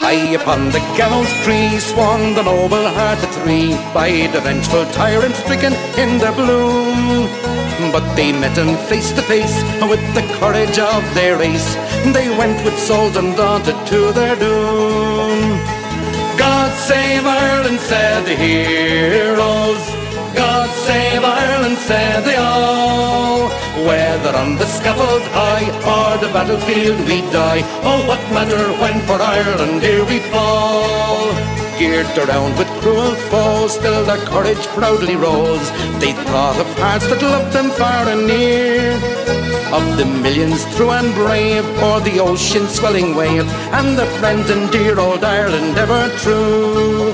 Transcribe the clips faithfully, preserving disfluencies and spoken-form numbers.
High upon the gallows tree swung the noble-hearted three, by the vengeful tyrant stricken in their bloom. But they met him face to face with the courage of their race. They went with souls undaunted to their doom. God save Ireland, said the heroes. God save Ireland, said they all. Whether on the scaffold high or the battlefield we die, oh, what matter when for Ireland here we fall? Geared around with cruel foes, still their courage proudly rose. They thought of hearts that loved them far and near, of the millions true and brave o'er the ocean's swelling wave, and their friends in dear old Ireland ever true.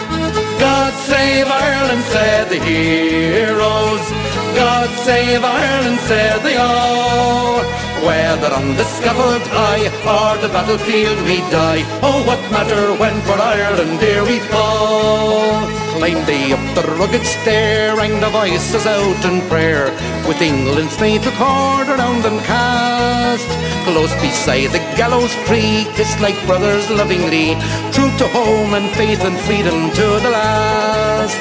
God save Ireland, said the heroes. God save Ireland, said they all. Whether on the scaffold high or the battlefield we die, oh, what matter when for Ireland here we fall? Climbed they up the rugged stair, rang the voices out in prayer, with England's faithful cord around them cast. Close beside the gallows tree, kissed like brothers lovingly, true to home and faith and freedom to the last.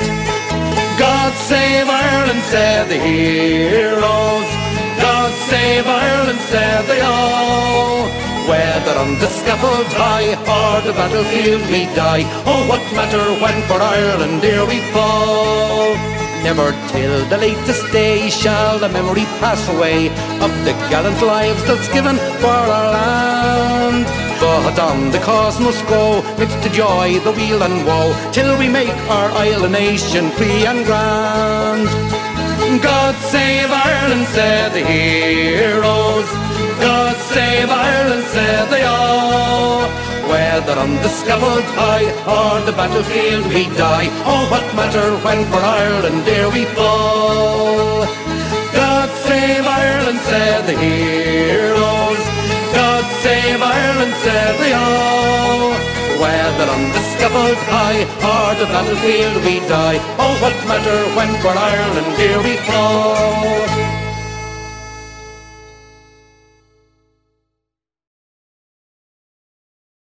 God save Ireland, said the heroes. God save Ireland, said they all. Whether on the scaffold high or the battlefield we die, oh, what matter when for Ireland here we fall? Never till the latest day shall the memory pass away of the gallant lives that's given for our land. But on the cause must go, midst the joy, the weal and woe, till we make our island nation free and grand. God save Ireland, said the heroes. God save Ireland, said they all. Whether on the scaffold high or the battlefield we die, oh, what matter when for Ireland here we fall? God save Ireland, said the heroes. God save Ireland, said they all. Whether on the scaffold high or the battlefield we die, oh, what matter when for Ireland here we fall?